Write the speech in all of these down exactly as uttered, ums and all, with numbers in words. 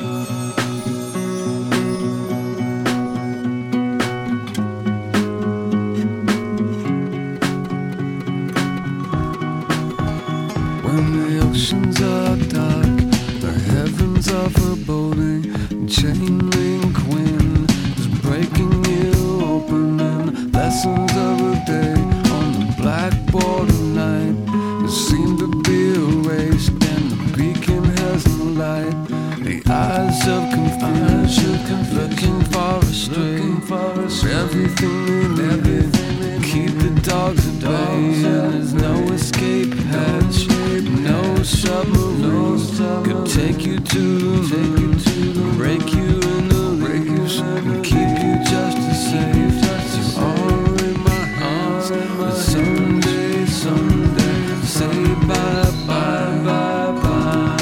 When the oceans are dark, the heavens are foreboding, chain link wind is breaking you open, and lessons of a day on the blackboard of night that seem to be erased, and the beacon has no light. The eyes of confusion looking for a stray, for everything they need, keep the dogs at bay, and there's no escape hatch. No submarine could take you to the moon, break you in the leaves, and keep you just as safe. You are in my hands, but someday, someday, say bye, bye, bye, bye,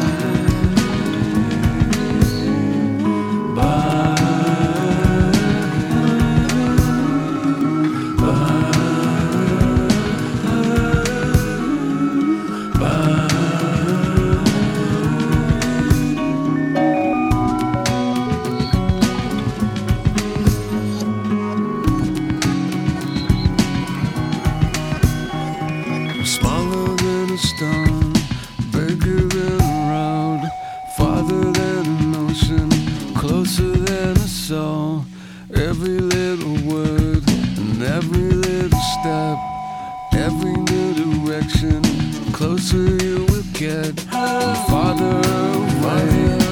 smaller than a stone, bigger than a road, farther than an ocean, closer than a soul. Every little word and every little step, every new direction, closer you will get, and farther away.